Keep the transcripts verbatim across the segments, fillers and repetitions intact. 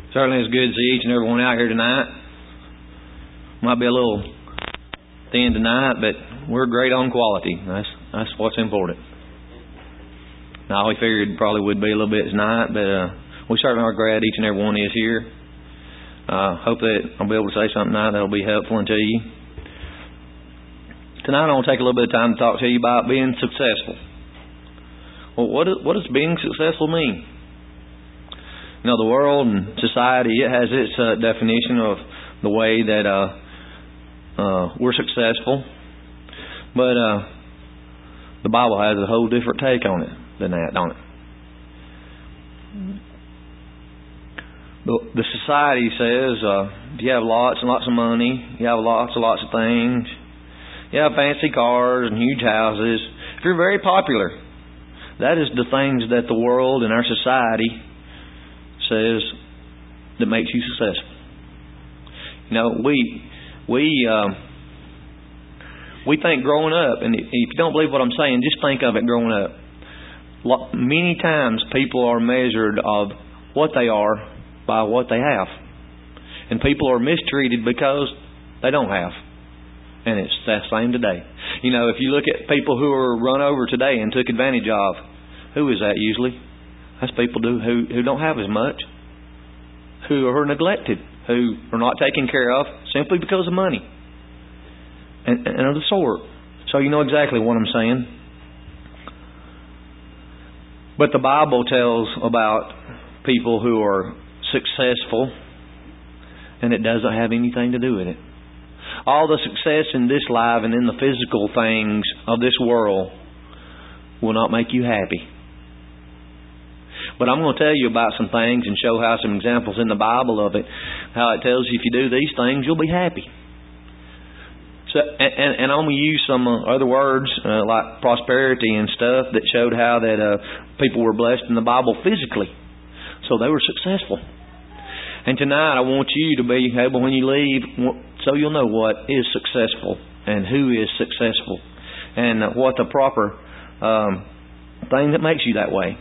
Certainly it's good to see each and every one out here tonight. Might be a little thin tonight, but we're great on quality. That's that's what's important. Now, we figured it probably would be a little bit tonight, but uh, we certainly are glad each and every one is here. Uh, hope that I'll be able to say something tonight that'll be helpful to you. Tonight I want to take a little bit of time to talk to you about being successful. Well, what, is, what does being successful mean? You know, the world and society, it has its uh, definition of the way that uh, uh, we're successful. But uh, the Bible has a whole different take on it than that, don't it? The, the society says uh, if you have lots and lots of money, you have lots and lots of things, you have fancy cars and huge houses, if you're very popular, that is the things that the world and our society says that makes you successful. You know, we we uh, we think growing up, and if you don't believe what I'm saying, just think of it growing up. Many times people are measured of what they are by what they have, and people are mistreated because they don't have. And it's the same today. You know, if you look at people who are run over today and took advantage of, who is that usually? That's people do, who, who don't have as much, who are neglected, who are not taken care of simply because of money and, and of the sort. So you know exactly what I'm saying. But the Bible tells about people who are successful, and it doesn't have anything to do with it. All the success in this life and in the physical things of this world will not make you happy. But I'm going to tell you about some things and show how some examples in the Bible of it, how it tells you if you do these things, you'll be happy. So, and, and I'm going to use some other words uh, like prosperity and stuff that showed how that uh, people were blessed in the Bible physically. So they were successful. And tonight I want you to be able, when you leave, so you'll know what is successful and who is successful and what the proper um, thing that makes you that way.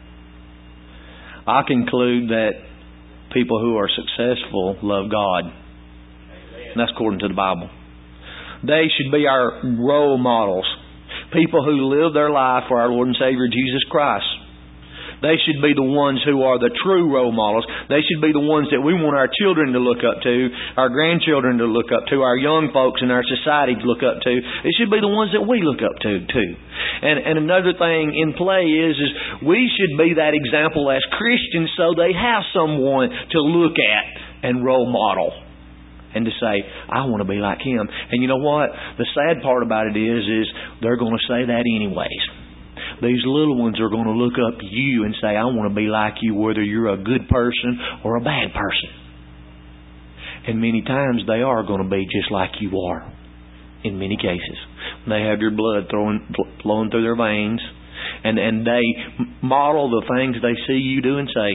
I conclude that people who are successful love God. And that's according to the Bible. They should be our role models. People who live their life for our Lord and Savior Jesus Christ. They should be the ones who are the true role models. They should be the ones that we want our children to look up to, our grandchildren to look up to, our young folks in our society to look up to. It should be the ones that we look up to too. And, and another thing in play is, is we should be that example as Christians so they have someone to look at and role model. And to say, I want to be like him. And you know what? The sad part about it is, is they're going to say that anyways. These little ones are going to look up to you and say, I want to be like you, whether you're a good person or a bad person. And many times they are going to be just like you are. In many cases. They have your blood throwing, flowing through their veins. And, and they model the things they see you do and say.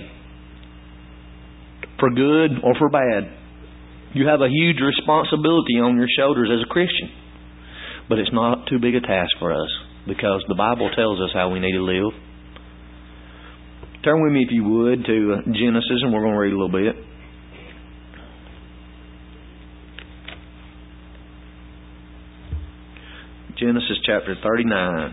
For good or for bad. You have a huge responsibility on your shoulders as a Christian. But it's not too big a task for us. Because the Bible tells us how we need to live. Turn with me, if you would, to Genesis, and we're going to read a little bit. Genesis chapter thirty-nine.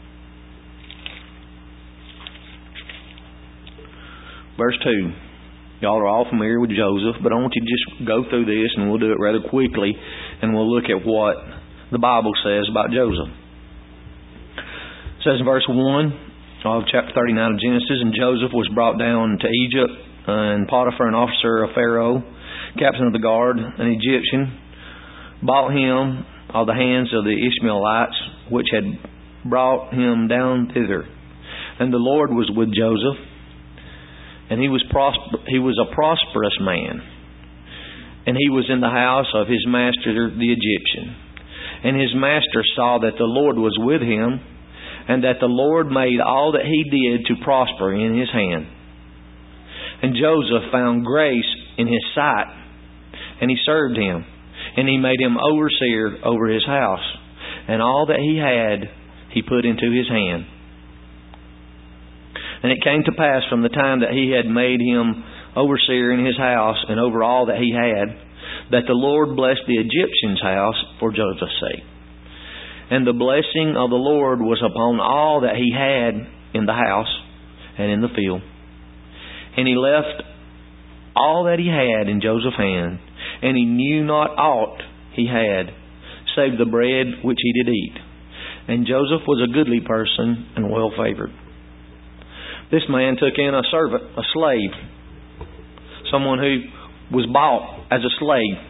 Verse two. Y'all are all familiar with Joseph, but I want you to just go through this, and we'll do it rather quickly, and we'll look at what the Bible says about Joseph. It says in verse one of chapter thirty-nine of Genesis, and Joseph was brought down to Egypt, and Potiphar, an officer of Pharaoh, captain of the guard, an Egyptian, bought him of the hands of the Ishmaelites, which had brought him down thither. And the Lord was with Joseph, and he was prosper- he was a prosperous man, and he was in the house of his master the Egyptian. And his master saw that the Lord was with him, and that the Lord made all that he did to prosper in his hand. And Joseph found grace in his sight, and he served him, and he made him overseer over his house, and all that he had he put into his hand. And it came to pass from the time that he had made him overseer in his house and over all that he had, that the Lord blessed the Egyptian's house for Joseph's sake. And the blessing of the Lord was upon all that he had in the house and in the field. And he left all that he had in Joseph's hand, and he knew not aught he had, save the bread which he did eat. And Joseph was a goodly person and well favored. This man took in a servant, a slave, someone who was bought as a slave.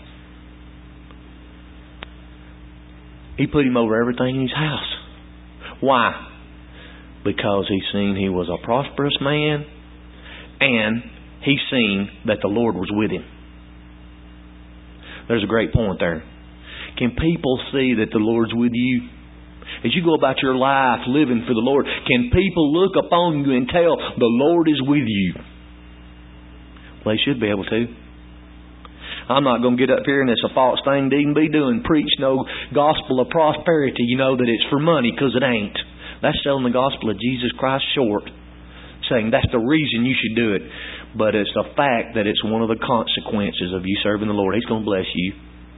He put him over everything in his house. Why? Because he seen he was a prosperous man, and he seen that the Lord was with him. There's a great point there. Can people see that the Lord's with you? As you go about your life living for the Lord, can people look upon you and tell the Lord is with you? Well, they should be able to. I'm not going to get up here and it's a false thing to even be doing. Preach no gospel of prosperity, you know, that it's for money, because it ain't. That's selling the gospel of Jesus Christ short. Saying that's the reason you should do it. But it's a fact that it's one of the consequences of you serving the Lord. He's going to bless you.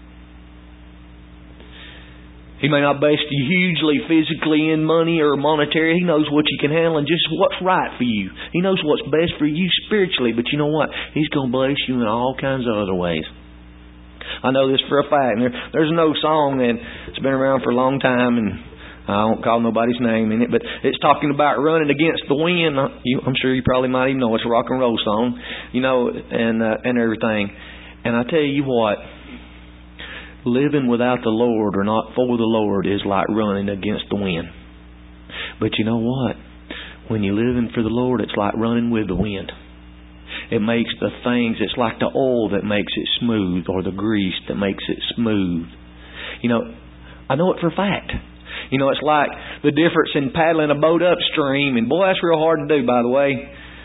He may not bless you hugely physically in money or monetary. He knows what you can handle and just what's right for you. He knows what's best for you spiritually. But you know what? He's going to bless you in all kinds of other ways. I know this for a fact. And there, there's no song that's been around for a long time, and I won't call nobody's name in it, but it's talking about running against the wind. I'm sure you probably might even know it's a rock and roll song, you know, and uh, and everything. And I tell you what, living without the Lord or not for the Lord is like running against the wind. But you know what? When you're living for the Lord, it's like running with the wind. It makes the things, it's like the oil that makes it smooth, or the grease that makes it smooth. You know, I know it for a fact. You know, it's like the difference in paddling a boat upstream, and boy, that's real hard to do, by the way,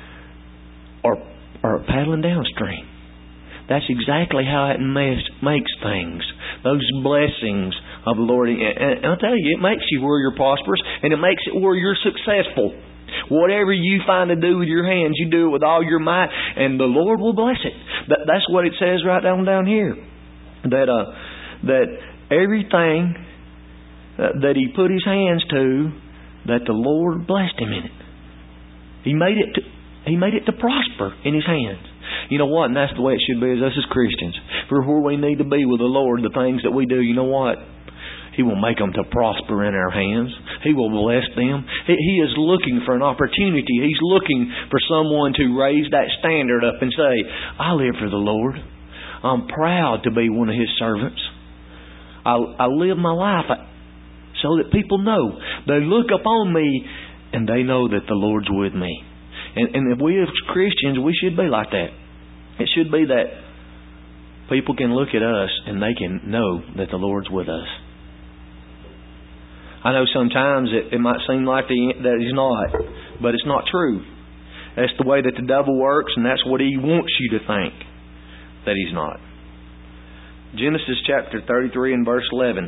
or or paddling downstream. That's exactly how it makes things. Those blessings of the Lord. And I'll tell you, it makes you where you're prosperous, and it makes it where you're successful. Whatever you find to do with your hands, you do it with all your might, and the Lord will bless it. That's what it says right down down here. That uh, that everything that he put his hands to, that the Lord blessed him in it. He made it to, he made it to prosper in his hands. You know what? And that's the way it should be as us as Christians. For where we need to be with the Lord, the things that we do, you know what? He will make them to prosper in our hands. He will bless them. He is looking for an opportunity. He's looking for someone to raise that standard up and say, I live for the Lord. I'm proud to be one of His servants. I, I live my life so that people know. They look upon me and they know that the Lord's with me. And, and if we as Christians, we should be like that. It should be that people can look at us and they can know that the Lord's with us. I know sometimes it, it might seem like the, that He's not, but it's not true. That's the way that the devil works, and that's what he wants you to think, that He's not. Genesis chapter thirty-three and verse eleven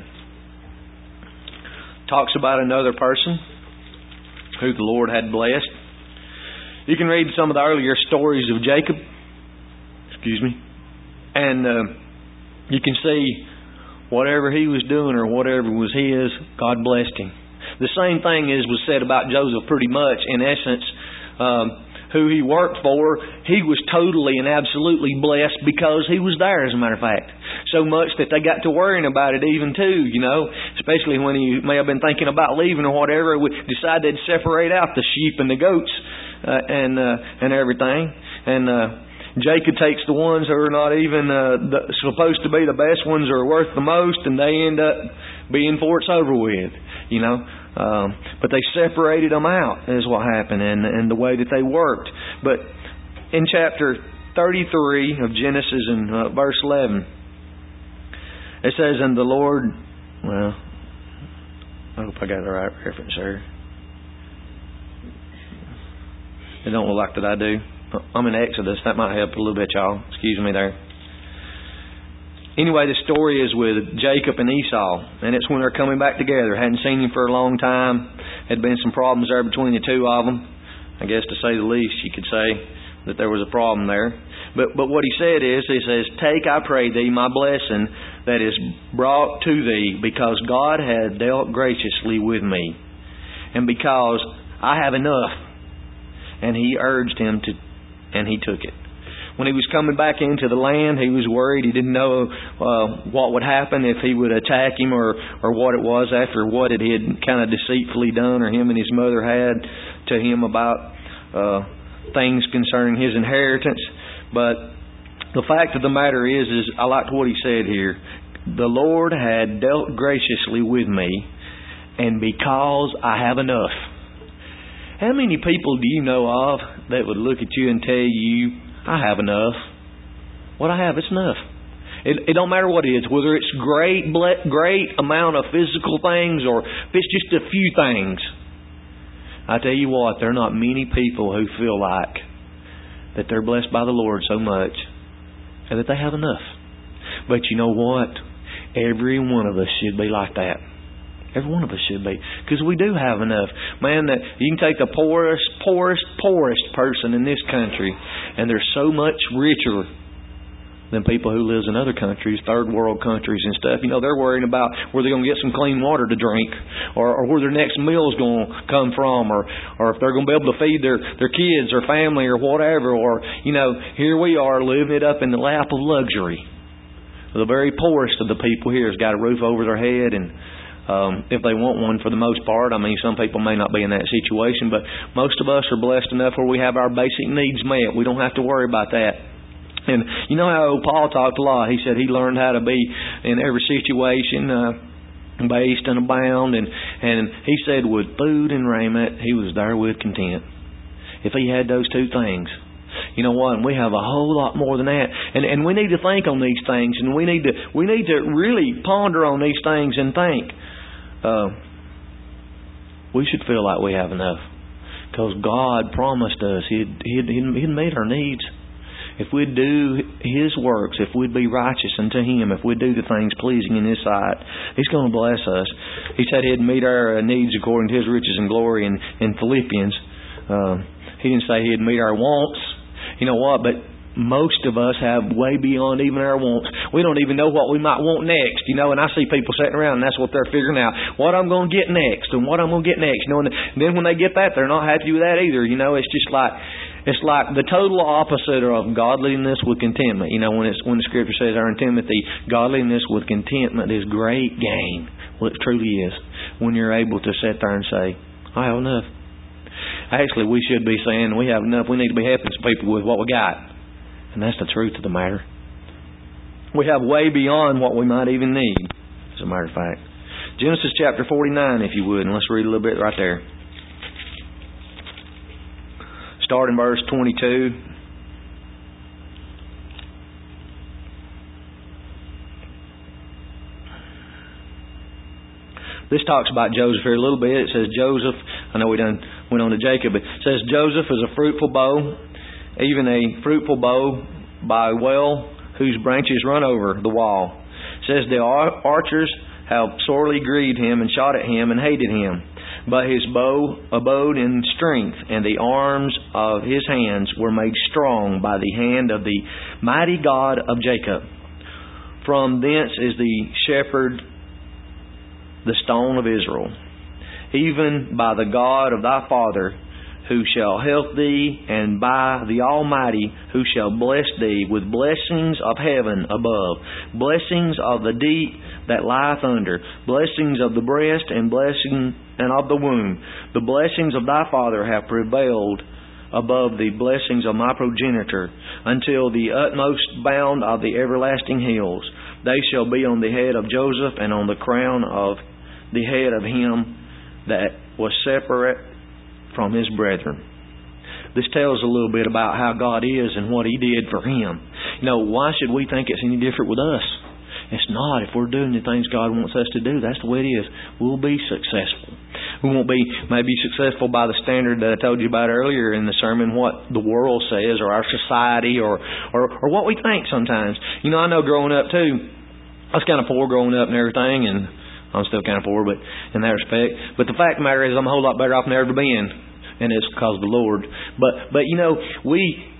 talks about another person who the Lord had blessed. You can read some of the earlier stories of Jacob. Excuse me. And uh, you can see whatever he was doing or whatever was his, God blessed him. The same thing is was said about Joseph pretty much. In essence, um, who he worked for, he was totally and absolutely blessed because he was there, as a matter of fact. So much that they got to worrying about it even too, you know. Especially when he may have been thinking about leaving or whatever. We decided to separate out the sheep and the goats uh, and uh, and everything. And uh, Jacob takes the ones who are not even uh, the, supposed to be the best ones or worth the most, and they end up being for it's over with, you know. Um, but they separated them out, is what happened, and, and the way that they worked. But in chapter thirty-three of Genesis and uh, verse eleven, it says, and the Lord, well, I hope I got the right reference there. It don't look like that I do. I'm in Exodus. That might help a little bit, y'all. Excuse me there. Anyway, the story is with Jacob and Esau, and it's when they're coming back together. Hadn't seen him for a long time. Had been some problems there between the two of them. I guess to say the least, you could say that there was a problem there. But but what he said is, he says, take, I pray thee, my blessing that is brought to thee, because God hath dealt graciously with me, and because I have enough. And he urged him to, and he took it. When he was coming back into the land, he was worried. He didn't know uh, what would happen, if he would attack him, or, or what it was after what it had kind of deceitfully done, or him and his mother had to him about uh, things concerning his inheritance. But the fact of the matter is, is I liked what he said here. The Lord had dealt graciously with me, and because I have enough. How many people do you know of that would look at you and tell you, I have enough. What I have, it's enough. It, it don't matter what it is, whether it's great, great amount of physical things or if it's just a few things. I tell you what, there are not many people who feel like that they're blessed by the Lord so much and that they have enough. But you know what? Every one of us should be like that. Every one of us should be. Because we do have enough. Man, that you can take the poorest, poorest, poorest person in this country, and they're so much richer than people who live in other countries, third world countries and stuff. You know, they're worrying about where they're going to get some clean water to drink, or, or where their next meal is going to come from, or, or if they're going to be able to feed their, their kids or family or whatever. Or, you know, here we are living it up in the lap of luxury. The very poorest of the people here has got a roof over their head, and Um, if they want one, for the most part. I mean, some people may not be in that situation, but most of us are blessed enough where we have our basic needs met. We don't have to worry about that. And you know how Paul talked a lot. He said he learned how to be in every situation uh, based and abound. And, and he said with food and raiment, he was therewith content. If he had those two things. You know what? We have a whole lot more than that. And and we need to think on these things. And we need to we need to really ponder on these things and think. Uh, we should feel like we have enough, because God promised us He'd, he'd, he'd meet our needs. If we'd do His works, if we'd be righteous unto Him, if we'd do the things pleasing in His sight, He's going to bless us. He said He'd meet our needs according to His riches and glory in, in Philippians. Uh, he didn't say He'd meet our wants. You know what? But most of us have way beyond even our wants. We don't even know what we might want next, you know. And I see people sitting around, and that's what they're figuring out: what I'm going to get next, and what I'm going to get next. You know, and then when they get that, they're not happy with that either. You know, it's just like it's like the total opposite of godliness with contentment. You know, when it's when the Scripture says, "Our Timothy, godliness with contentment is great gain." Well, it truly is when you're able to sit there and say, "I have enough." Actually, we should be saying we have enough. We need to be helping some people with what we got. And that's the truth of the matter. We have way beyond what we might even need, as a matter of fact. Genesis chapter forty-nine, if you would, and let's read a little bit right there. Start in verse twenty-two. This talks about Joseph here a little bit. It says Joseph, I know we done went on to Jacob, but it says Joseph is a fruitful bow, even a fruitful bow by a well whose branches run over the wall. It says the archers have sorely grieved him and shot at him and hated him. But his bow abode in strength, and the arms of his hands were made strong by the hand of the mighty God of Jacob. From thence is the shepherd, the stone of Israel, even by the God of thy father, who shall help thee, and by the Almighty, who shall bless thee with blessings of heaven above, blessings of the deep that lieth under, blessings of the breast, and blessing and of the womb. The blessings of thy father have prevailed above the blessings of my progenitor, until the utmost bound of the everlasting hills. They shall be on the head of Joseph, and on the crown of the head of him that was separate from his brethren. This tells a little bit about how God is and what He did for him. You know, why should we think it's any different with us? It's not. If we're doing the things God wants us to do, that's the way it is. We'll be successful. We won't be maybe successful by the standard that I told you about earlier in the sermon, what the world says, or our society, or, or, or what we think sometimes. You know, I know growing up too, I was kind of poor growing up and everything, and I'm still kind of poor, but in that respect. But the fact of the matter is, I'm a whole lot better off than I've ever been, and it's because of the Lord. But but you know, we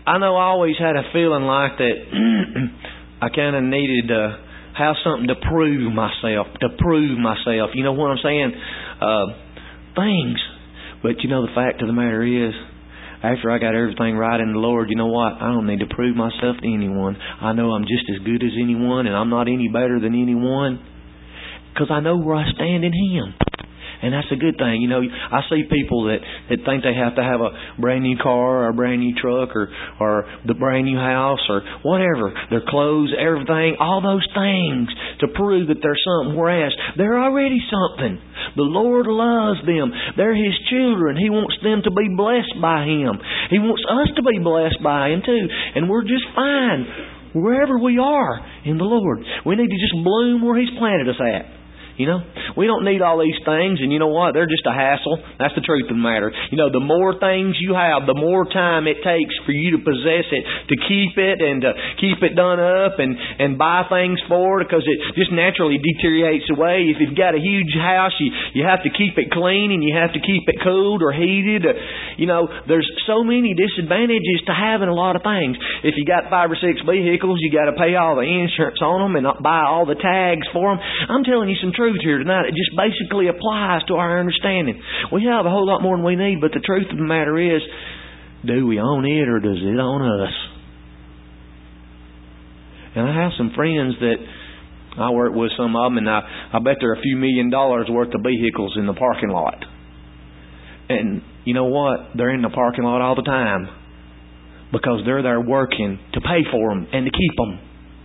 I know I always had a feeling like that I kind of needed to have something to prove myself, to prove myself. You know what I'm saying? Uh, things. But you know, the fact of the matter is, after I got everything right in the Lord, you know what? I don't need to prove myself to anyone. I know I'm just as good as anyone, and I'm not any better than anyone, because I know where I stand in Him. And that's a good thing. You know, I see people that, that think they have to have a brand new car or a brand new truck or, or the brand new house or whatever. Their clothes, everything, all those things to prove that they're something. Whereas they're already something. The Lord loves them. They're His children. He wants them to be blessed by Him. He wants us to be blessed by Him too. And we're just fine wherever we are in the Lord. We need to just bloom where He's planted us at. You know, we don't need all these things, and you know what? They're just a hassle. That's the truth of the matter. You know, the more things you have, the more time it takes for you to possess it, to keep it, and to keep it done up, and, and buy things for it, because it just naturally deteriorates away. If you've got a huge house, you, you have to keep it clean, and you have to keep it cooled or heated. You know, there's so many disadvantages to having a lot of things. If you got five or six vehicles, you got to pay all the insurance on them and buy all the tags for them. I'm telling you some truth here tonight. It just basically applies to our understanding. We have a whole lot more than we need, but the truth of the matter is, do we own it or does it own us? And I have some friends that I work with, some of them, and I, I bet there are a few million dollars worth of vehicles in the parking lot. And you know what? They're in the parking lot all the time because they're there working to pay for them and to keep them.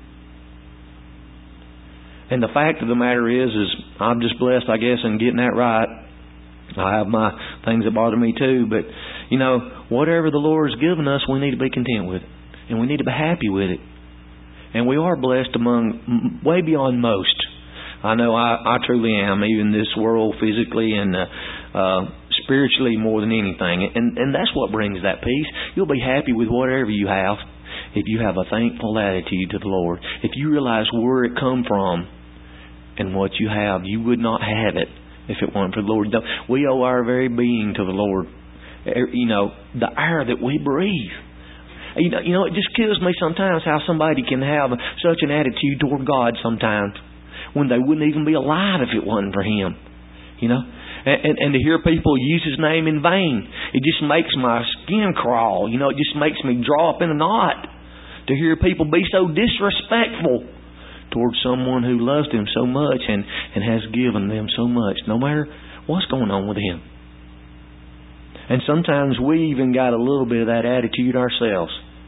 And the fact of the matter is, is I'm just blessed, I guess, in getting that right. I have my things that bother me too. But, you know, whatever the Lord has given us, we need to be content with it. And we need to be happy with it. And we are blessed among, way beyond most. I know I, I truly am, even this world physically and uh, uh, spiritually more than anything. And, and that's what brings that peace. You'll be happy with whatever you have if you have a thankful attitude to the Lord. If you realize where it come from, and what you have, you would not have it if it weren't for the Lord. We owe our very being to the Lord. You know, the air that we breathe. You know, you know, it just kills me sometimes how somebody can have such an attitude toward God sometimes when they wouldn't even be alive if it wasn't for Him. You know, and, and, and to hear people use His name in vain, it just makes my skin crawl. You know, it just makes me draw up in a knot to hear people be so disrespectful towards someone who loves them so much and, and has given them so much, no matter what's going on with Him. And sometimes we even got a little bit of that attitude ourselves.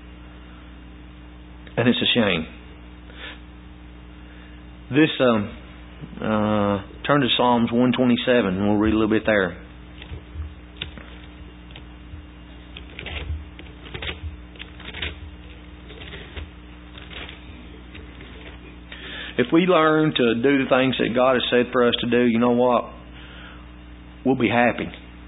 And it's a shame. This, um, uh, turn to Psalms one twenty-seven and we'll read a little bit there. If we learn to do the things that God has said for us to do, you know what? We'll be happy.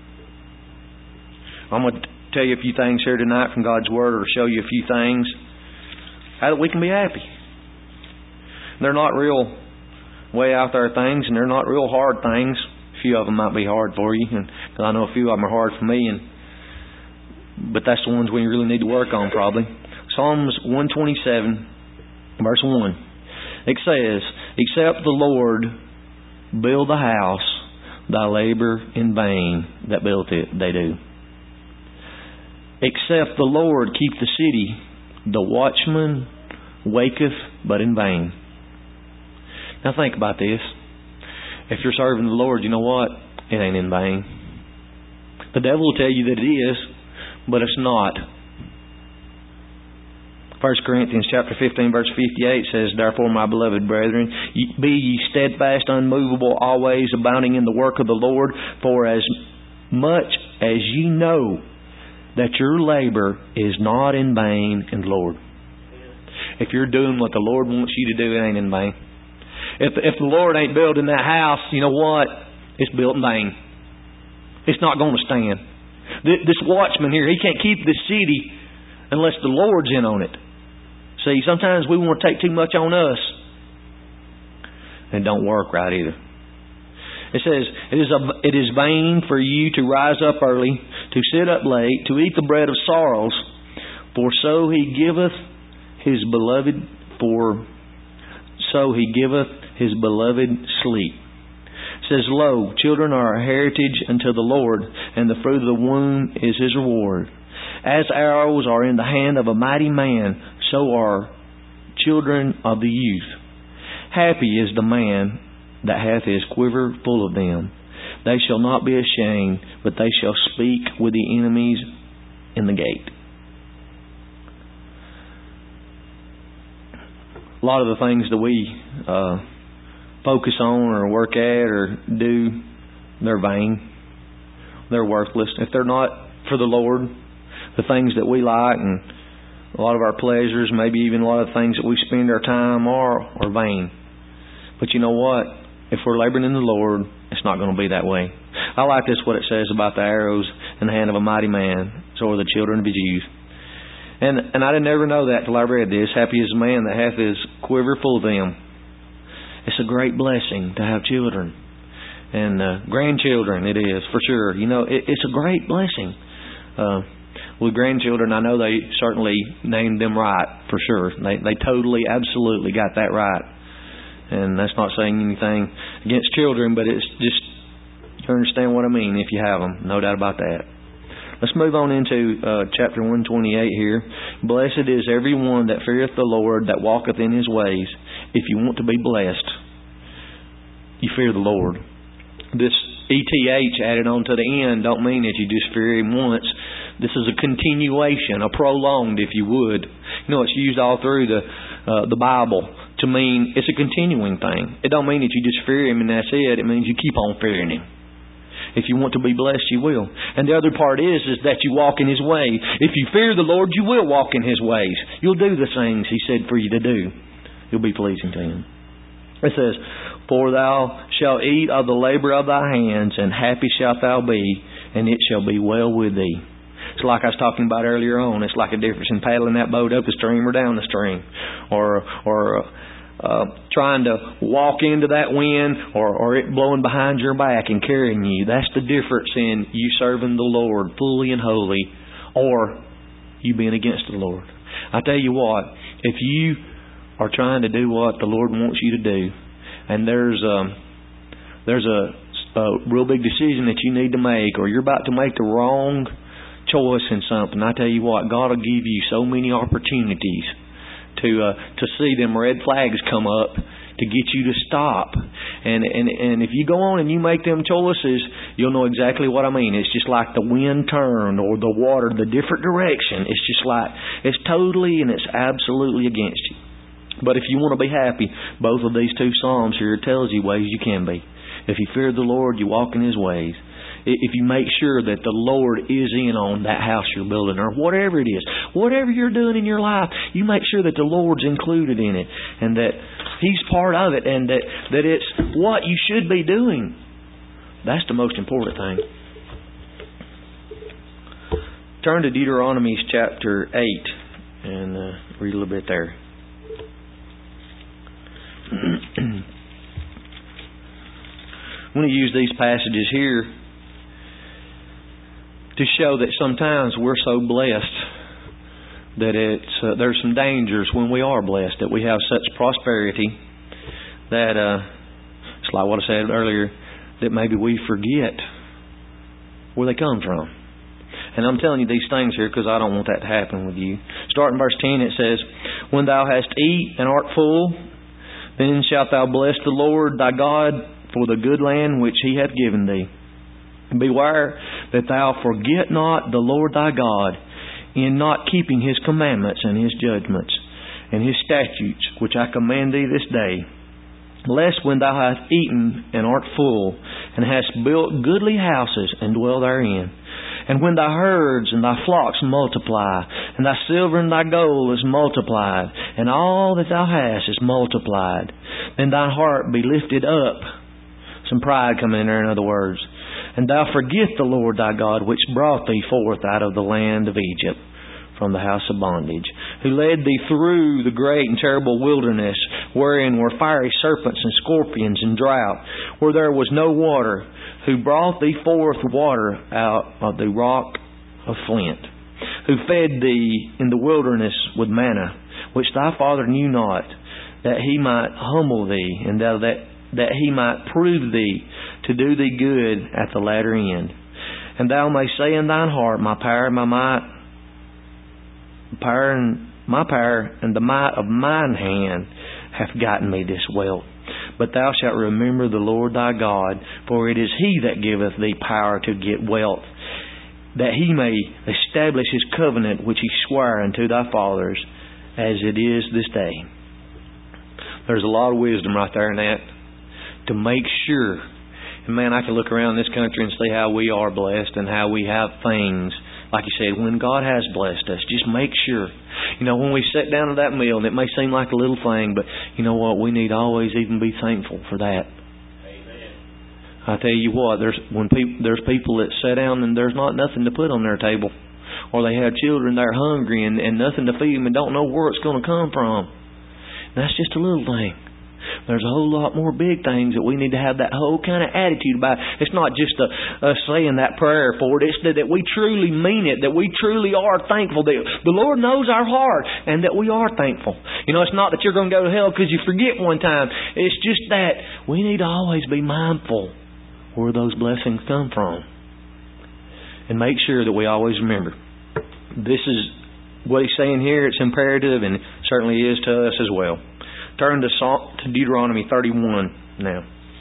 I'm going to tell you a few things here tonight from God's Word, or show you a few things how that we can be happy. They're not real way out there things, and they're not real hard things. A few of them might be hard for you, and I know a few of them are hard for me, and but that's the ones we really need to work on probably. Psalms one twenty-seven, verse one. It says, "Except the Lord build the house, thy labour in vain that built it, they do. Except the Lord keep the city, the watchman waketh but in vain." Now think about this. If you're serving the Lord, you know what? It ain't in vain. The devil will tell you that it is, but it's not. First Corinthians chapter fifteen verse fifty-eight says, "Therefore, my beloved brethren, be ye steadfast, unmovable, always abounding in the work of the Lord, for as much as ye know that your labor is not in vain in the Lord." If you're doing what the Lord wants you to do, it ain't in vain. If, if the Lord ain't building that house, you know what? It's built in vain. It's not going to stand. This watchman here, he can't keep this city unless the Lord's in on it. See, sometimes we want to take too much on us. And it don't work right either. It says, it is, a, it is vain for you to rise up early, to sit up late, to eat the bread of sorrows, for For so He giveth His beloved, for so He giveth His beloved sleep. It says, Lo, children are a heritage unto the Lord, and the fruit of the womb is His reward. As arrows are in the hand of a mighty man, so are children of the youth. Happy is the man that hath his quiver full of them. They shall not be ashamed, but they shall speak with the enemies in the gate. A lot of the things that we uh, focus on or work at or do, they're vain. They're worthless. If they're not for the Lord, the things that we like and a lot of our pleasures, maybe even a lot of things that we spend our time are, are vain. But you know what? If we're laboring in the Lord, it's not going to be that way. I like this, what it says about the arrows in the hand of a mighty man, so are the children of his youth. And and I didn't ever know that till I read this. Happy is the man that hath his quiver full of them. It's a great blessing to have children. And uh, grandchildren, it is, for sure. You know, it, it's a great blessing. Uh, with grandchildren, I know they certainly named them right, for sure. They, they totally, absolutely got that right. And that's not saying anything against children, but it's just, you understand what I mean if you have them. No doubt about that. Let's move on into uh, chapter one twenty-eight here. Blessed is everyone that feareth the Lord, that walketh in His ways. If you want to be blessed, you fear the Lord. This E T H added on to the end don't mean that you just fear Him once. This is a continuation, a prolonged, if you would. You know, it's used all through the uh, the Bible to mean it's a continuing thing. It don't mean that you just fear Him and that's it. It means you keep on fearing Him. If you want to be blessed, you will. And the other part is, is that you walk in His way. If you fear the Lord, you will walk in His ways. You'll do the things He said for you to do. You'll be pleasing to Him. It says, For thou shalt eat of the labor of thy hands, and happy shalt thou be, and it shall be well with thee. It's like I was talking about earlier on. It's like a difference in paddling that boat up the stream or down the stream. Or or uh, trying to walk into that wind, or, or it blowing behind your back and carrying you. That's the difference in you serving the Lord fully and wholly, or you being against the Lord. I tell you what, if you are trying to do what the Lord wants you to do, and there's um, there's a, a real big decision that you need to make, or you're about to make the wrong choice in something, I tell you what, God will give you so many opportunities to uh, to see them red flags come up to get you to stop. And, and and if you go on and you make them choices, you'll know exactly what I mean. It's just like the wind turned or the water, the different direction. It's just like, it's totally and it's absolutely against you. But if you want to be happy, both of these two Psalms here tells you ways you can be. If you fear the Lord, you walk in His ways. If you make sure that the Lord is in on that house you're building, or whatever it is, whatever you're doing in your life, you make sure that the Lord's included in it, and that He's part of it, and that, that it's what you should be doing. That's the most important thing. Turn to Deuteronomy chapter eight and uh, read a little bit there. I'm going to use these passages here to show that sometimes we're so blessed that it's uh, there's some dangers when we are blessed, that we have such prosperity that uh, it's like what I said earlier, that maybe we forget where they come from. And I'm telling you these things here because I don't want that to happen with you. Starting verse ten, it says, When thou hast eat and art full, then shalt thou bless the Lord thy God for the good land which He hath given thee. Beware that thou forget not the Lord thy God in not keeping His commandments and His judgments and His statutes, which I command thee this day. Lest when thou hast eaten and art full, and hast built goodly houses and dwell therein, and when thy herds and thy flocks multiply, and thy silver and thy gold is multiplied, and all that thou hast is multiplied, then thine heart be lifted up. Some pride coming in there, in other words. And thou forget the Lord thy God, which brought thee forth out of the land of Egypt, from the house of bondage, who led thee through the great and terrible wilderness, wherein were fiery serpents and scorpions and drought, where there was no water, who brought thee forth water out of the rock of flint, who fed thee in the wilderness with manna, which thy father knew not, that he might humble thee, and that, that, that he might prove thee to do thee good at the latter end. And thou mayst say in thine heart, My power, my might, power and my power and the might of mine hand hath gotten me this wealth. But thou shalt remember the Lord thy God, for it is He that giveth thee power to get wealth, that He may establish His covenant which He sware unto thy fathers, as it is this day. There's a lot of wisdom right there in that. To make sure. And man, I can look around this country and see how we are blessed and how we have things. Like you said, when God has blessed us, just make sure. You know, when we sit down at that meal, and it may seem like a little thing, but you know what? We need to always even be thankful for that. Amen. I tell you what, there's when people there's people that sit down and there's not nothing to put on their table, or they have children that are hungry and, and nothing to feed them and don't know where it's going to come from. And that's just a little thing. There's a whole lot more big things that we need to have that whole kind of attitude about. It's not just a, us saying that prayer for it. It's that, that we truly mean it, that we truly are thankful, that the Lord knows our heart and that we are thankful. You know, it's not that you're going to go to hell because you forget one time. It's just that we need to always be mindful where those blessings come from. And make sure that we always remember. This is what He's saying here. It's imperative, and it certainly is to us as well. Turn to to Deuteronomy thirty-one now.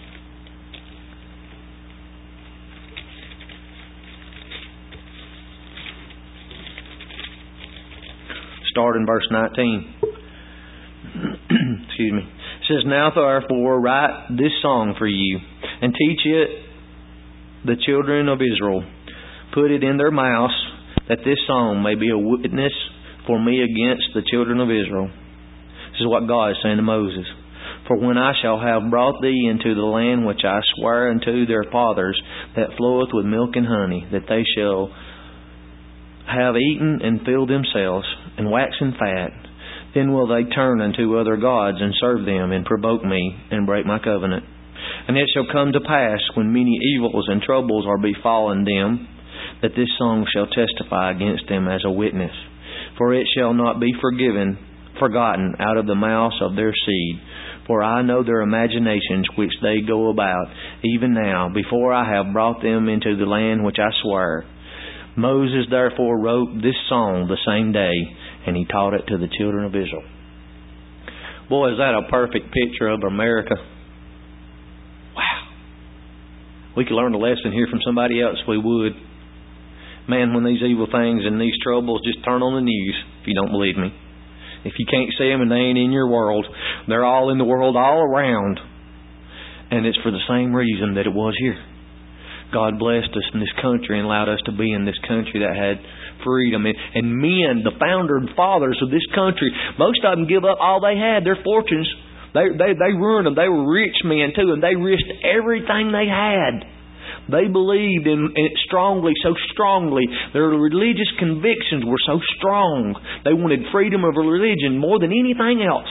Start in verse nineteen. Excuse me. It says, Now therefore write this song for you, and teach it the children of Israel. Put it in their mouths, that this song may be a witness for me against the children of Israel. This is what God is saying to Moses. For when I shall have brought thee into the land which I swear unto their fathers, that floweth with milk and honey, that they shall have eaten and filled themselves, and waxen fat, then will they turn unto other gods and serve them, and provoke me, and break my covenant. And it shall come to pass, when many evils and troubles are befallen them, that this song shall testify against them as a witness. For it shall not be forgiven forgotten out of the mouths of their seed. For I know their imaginations which they go about, even now, before I have brought them into the land which I swear. Moses therefore wrote this song the same day, and he taught it to the children of Israel. Boy, is that a perfect picture of America. Wow. We could learn a lesson here from somebody else, we would. Man, when these evil things and these troubles, just turn on the news if you don't believe me. If you can't see them and they ain't in your world, they're all in the world all around. And it's for the same reason that it was here. God blessed us in this country and allowed us to be in this country that had freedom. And, and men, the founder and fathers of this country, most of them give up all they had, their fortunes. They, they, they ruined them. They were rich men too, and they risked everything they had. They believed in, in it strongly, so strongly. Their religious convictions were so strong. They wanted freedom of religion more than anything else.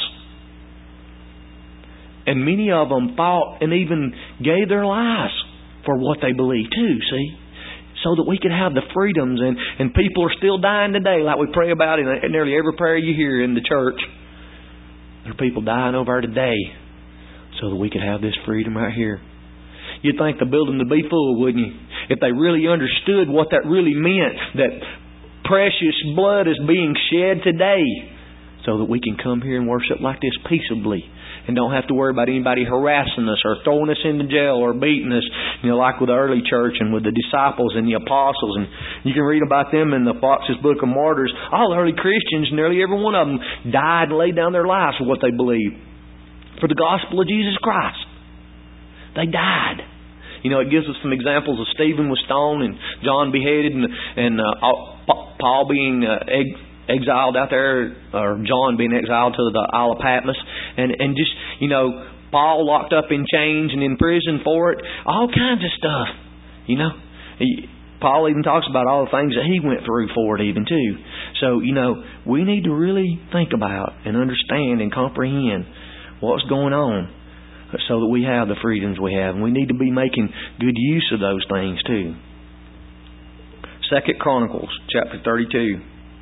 And many of them fought and even gave their lives for what they believed too, see? So that we could have the freedoms. And, and people are still dying today, like we pray about in nearly every prayer you hear in the church. There are people dying over today so that we could have this freedom right here. You'd think the building would be full, wouldn't you? If they really understood what that really meant, that precious blood is being shed today so that we can come here and worship like this peaceably and don't have to worry about anybody harassing us or throwing us into jail or beating us, you know, like with the early church and with the disciples and the apostles. And you can read about them in the Fox's Book of Martyrs. All the early Christians, nearly every one of them, died and laid down their lives for what they believed. For the gospel of Jesus Christ. They died. You know, it gives us some examples of Stephen was stoned and John beheaded and, and uh, Paul being uh, ex- exiled out there, or John being exiled to the Isle of Patmos. And, and just, you know, Paul locked up in chains and in prison for it. All kinds of stuff, you know. He, Paul even talks about all the things that he went through for it even too. So, you know, we need to really think about and understand and comprehend what's going on, so that we have the freedoms we have. And we need to be making good use of those things too. Second Chronicles chapter thirty-two.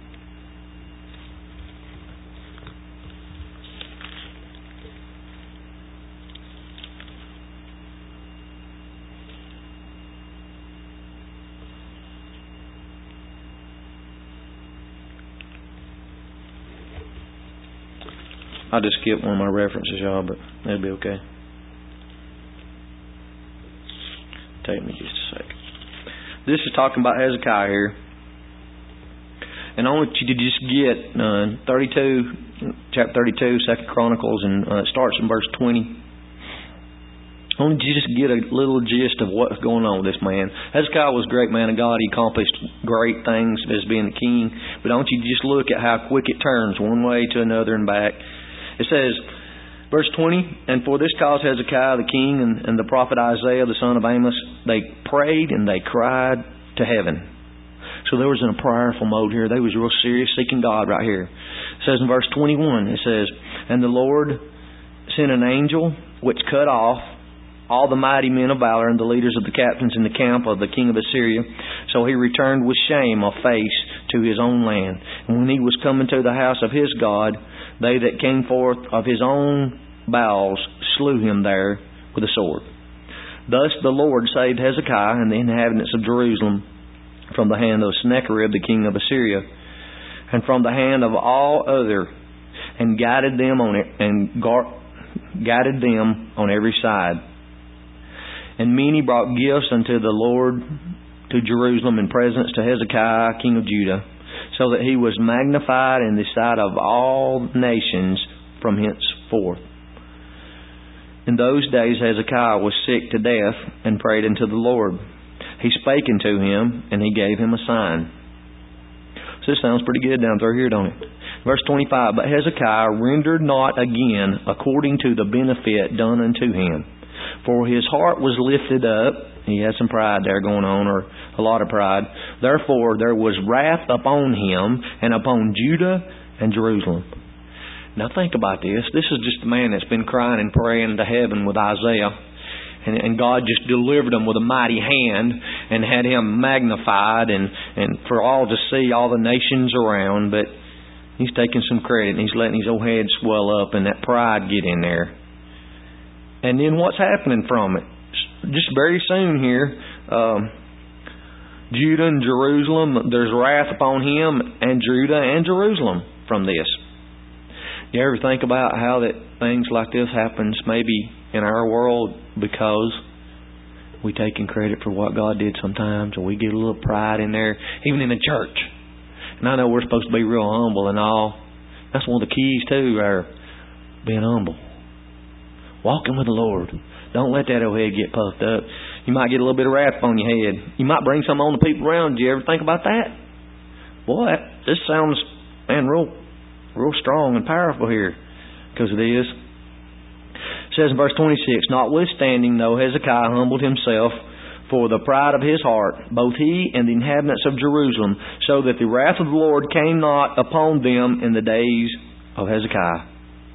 I'll just skip one of my references, y'all, but that'll be okay. Take me just a second. This is talking about Hezekiah here. And I want you to just get uh, thirty-two, chapter thirty-two, Second Chronicles, and uh, it starts in verse twenty. I want you to just get a little gist of what's going on with this man. Hezekiah was a great man of God. He accomplished great things as being the king. But I want you to just look at how quick it turns one way to another and back. It says, verse twenty, and for this cause Hezekiah the king and, and the prophet Isaiah the son of Amos, they prayed and they cried to heaven. So there was in a prayerful mode here. They was real serious seeking God right here. It says in verse twenty-one, it says, and the Lord sent an angel which cut off all the mighty men of valor and the leaders of the captains in the camp of the king of Assyria. So he returned with shame of face to his own land. And when he was coming to the house of his God, they that came forth of his own bowels slew him there with a sword. Thus the Lord saved Hezekiah and the inhabitants of Jerusalem from the hand of Sennacherib the king of Assyria, and from the hand of all other, and guided them on it, and gar- guided them on every side. And many brought gifts unto the Lord to Jerusalem and presents to Hezekiah king of Judah, so that he was magnified in the sight of all nations from henceforth. In those days Hezekiah was sick to death, and prayed unto the Lord. He spake unto him, and he gave him a sign. So this sounds pretty good down through here, don't it? Verse twenty-five, but Hezekiah rendered not again according to the benefit done unto him. For his heart was lifted up. He had some pride there going on, or a lot of pride. Therefore there was wrath upon him, and upon Judah and Jerusalem. Now think about this. This is just a man that's been crying and praying to heaven with Isaiah. And, and God just delivered him with a mighty hand and had him magnified and, and for all to see, all the nations around. But he's taking some credit and he's letting his old head swell up and that pride get in there. And then what's happening from it? Just very soon here, um, Judah and Jerusalem, there's wrath upon him and Judah and Jerusalem from this. You ever think about how that things like this happens maybe in our world because we taking credit for what God did sometimes, or we get a little pride in there, even in the church. And I know we're supposed to be real humble and all. That's one of the keys too, our being humble. Walking with the Lord. Don't let that old head get puffed up. You might get a little bit of wrath on your head. You might bring some on the people around you. Ever think about that? Boy, this sounds, man, real, real strong and powerful here. Because it is. It says in verse twenty-six, notwithstanding, though Hezekiah humbled himself for the pride of his heart, both he and the inhabitants of Jerusalem, so that the wrath of the Lord came not upon them in the days of Hezekiah.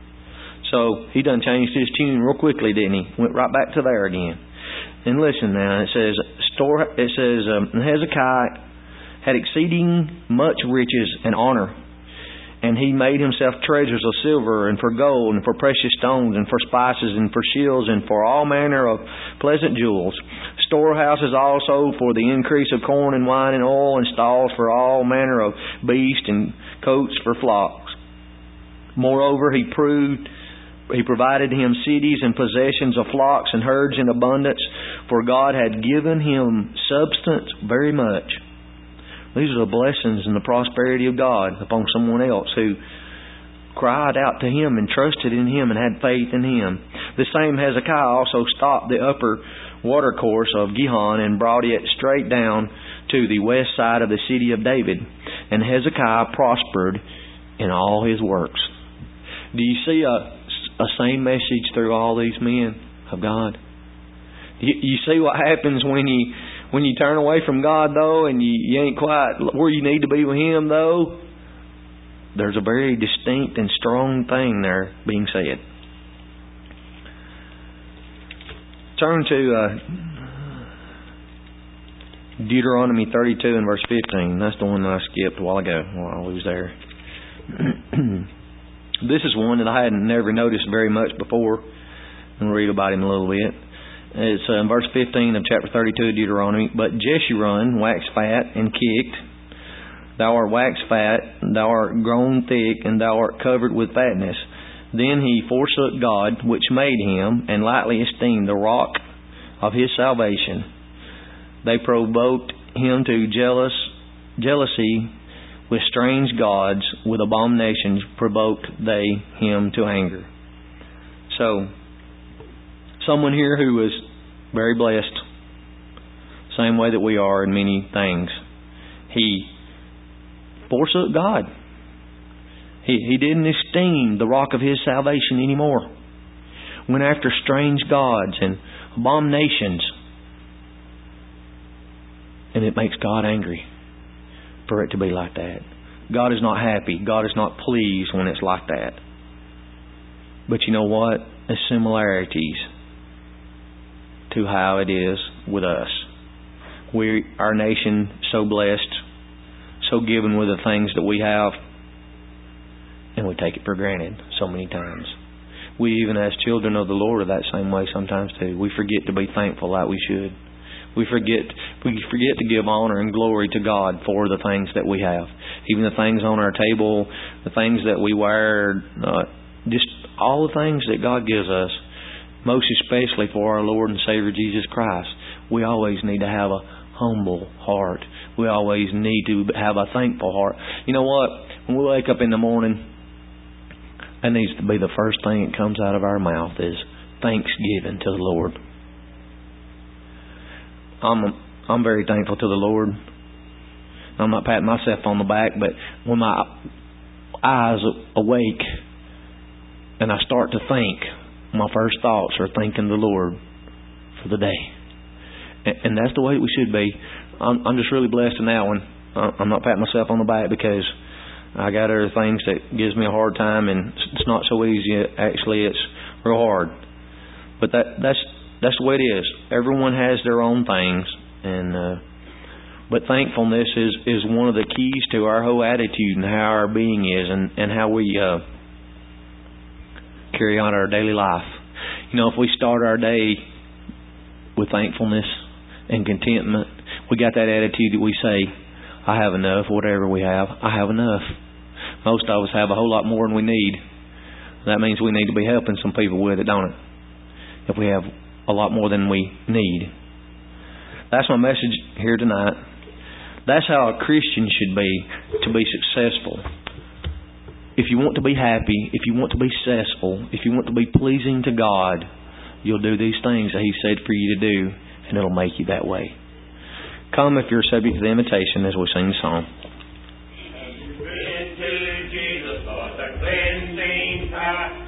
So he done changed his tune real quickly, didn't he? Went right back to there again. And listen now, it says, store, it says um, Hezekiah had exceeding much riches and honor. And he made himself treasures of silver and for gold and for precious stones and for spices and for shields and for all manner of pleasant jewels. Storehouses also for the increase of corn and wine and oil, and stalls for all manner of beasts and coats for flocks. Moreover, he proved He provided him cities and possessions of flocks and herds in abundance, for God had given him substance very much. These are the blessings and the prosperity of God upon someone else who cried out to him and trusted in him and had faith in him. The same Hezekiah also stopped the upper watercourse of Gihon and brought it straight down to the west side of the city of David. And Hezekiah prospered in all his works. Do you see a A same message through all these men of God? You, you see what happens when you when you turn away from God, though, and you, you ain't quite where you need to be with Him, though. There's a very distinct and strong thing there being said. Turn to uh, Deuteronomy thirty-two and verse fifteen. That's the one that I skipped a while ago while I was there. This is one that I hadn't never noticed very much before. I'm going to read about him a little bit. It's uh, in verse fifteen of chapter thirty-two of Deuteronomy. But Jeshurun waxed fat and kicked. Thou art waxed fat, thou art grown thick, and thou art covered with fatness. Then he forsook God, which made him, and lightly esteemed the rock of his salvation. They provoked him to jealous, jealousy with strange gods, with abominations provoked they him to anger. So, someone here who was very blessed, same way that we are in many things. He forsook God. He, he didn't esteem the rock of his salvation anymore. Went after strange gods and abominations. And it makes God angry for it to be like that. God is not happy. God is not pleased when it's like that. But you know what? There's similarities to how it is with us. We, our nation, so blessed, so given with the things that we have, and we take it for granted so many times. We, even as children of the Lord, are that same way sometimes too. We forget to be thankful like we should. We forget we forget to give honor and glory to God for the things that we have. Even the things on our table, the things that we wear, uh, just all the things that God gives us, most especially for our Lord and Savior Jesus Christ. We always need to have a humble heart. We always need to have a thankful heart. You know what? When we wake up in the morning, that needs to be the first thing that comes out of our mouth is thanksgiving to the Lord. I'm I'm very thankful to the Lord. I'm not patting myself on the back, but when my eyes awake and I start to think, my first thoughts are thanking the Lord for the day. And that's the way we should be. I'm, I'm just really blessed in that one. I'm not patting myself on the back because I got other things that gives me a hard time, and it's not so easy. Actually, it's real hard. But that that's that's the way it is. Everyone has their own things, and uh, but thankfulness is, is one of the keys to our whole attitude and how our being is, and and how we uh, carry on our daily life. You know, if we start our day with thankfulness and contentment, we got that attitude that we say, I have enough, whatever we have, I have enough. Most of us have a whole lot more than we need. That means we need to be helping some people with it, don't it? If we have a lot more than we need. That's my message here tonight. That's how a Christian should be to be successful. If you want to be happy, if you want to be successful, if you want to be pleasing to God, you'll do these things that He said for you to do, and it'll make you that way. Come if you're subject to the invitation as we sing the song. To Jesus, Lord, the cleansing power.